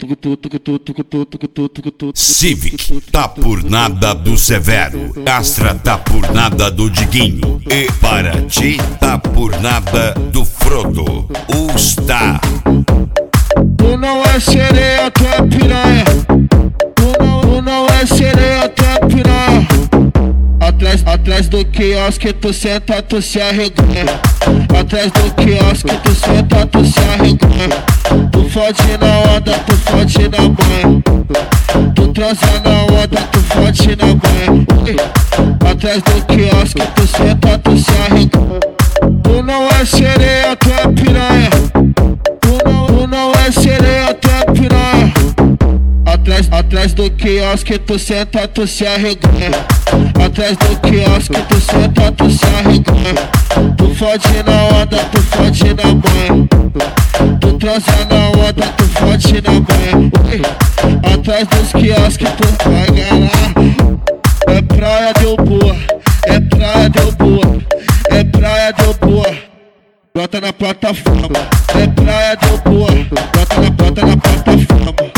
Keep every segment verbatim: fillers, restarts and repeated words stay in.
Civic tá por nada do Severo, Astra tá por nada do Diguinho e Paraty tá por nada do Frodo. Usta. Tu não é sereia, tu é piranha. Tu não, tu não é sereia, tu é piranha. Atrás, atrás do quiosque tu senta, tu se arreganha. Atrás do quiosque tu senta, tu se arreganha. Tu fode na onda, tu fode na banha. Tu transa na onda, tu fode na banha. Atrás do quiosque tu senta, tu se arreganha. Tu não é sereia, tu é piranha. Tu não, tu não é sereia, tu é piranha. Atrás, atrás do quiosque tu senta, tu se arreganha. Atrás do quiosque tu senta, tu se arreganha. Tu fode na onda, tu fode na banha. Tu transa na onda, tu fode na banha. Atrás dos quiosques tu vai ganhar. É praia deu boa, é praia deu boa, é praia deu boa. Bota na plataforma. É praia deu boa, bota na, bota na plataforma.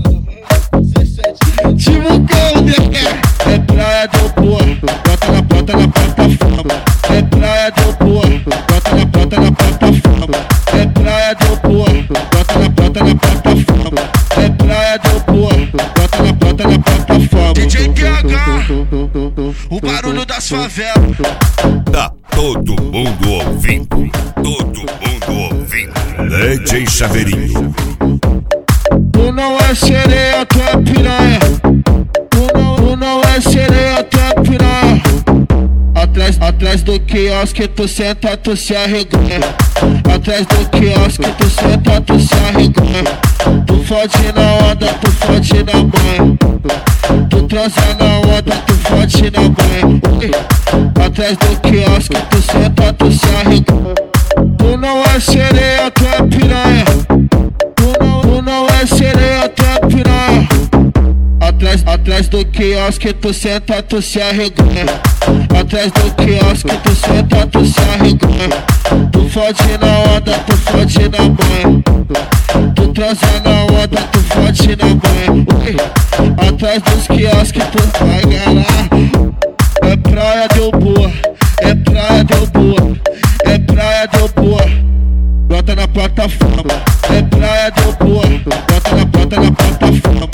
Tipo Golden, é praia deu boa, bota na, bota na plataforma. É praia deu boa, bota na, bota na plataforma. É praia deu boa, bota na, bota na plataforma. É praia deu boa, bota na, bota na plataforma. D J T H, o barulho das favelas. Tá todo mundo ouvindo, todo mundo ouvindo. D J Chaveirinho. Tu não é sereia, tu é piranha. Tu não, tu não é sereia, tu é piranha. Atrás, atrás do quiosque tu senta, tu se arreganha. Atrás do quiosque tu senta, tu se arreganha. Tu fode na onda, tu fode na banha. Tu transa na onda, tu fode na banha. Atrás do quiosque tu senta, tu se arreganha. Tu não é sereia, tu é piranha. Tu não, tu não é sereia, tu é piranha. Atrás, atrás do quiosque tu senta, tu se arreganha. Atrás do quiosque tu senta, tu se arreganha. Tu fode na onda, tu fode na banha. Tu transa na onda, tu fode na banha. Atrás dos quiosques tu vai ganhar. É praia deu boa, é praia deu boa, é praia deu boa. Bota na plataforma. É praia deu boa, bota na, bota na plataforma.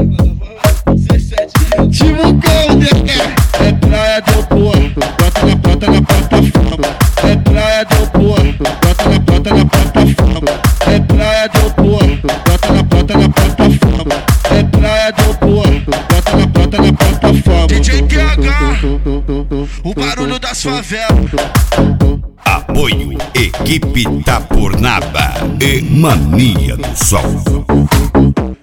Tipo Golden, é praia deu boa, bota na, bota na plataforma. É praia deu boa, bota na, bota na plataforma. É praia deu boa, bota na, bota na plataforma. É praia deu boa, bota na, bota na plataforma. D J T H, o barulho das favelas. Apoio Equipe Tá por Nada e Mania do Sol.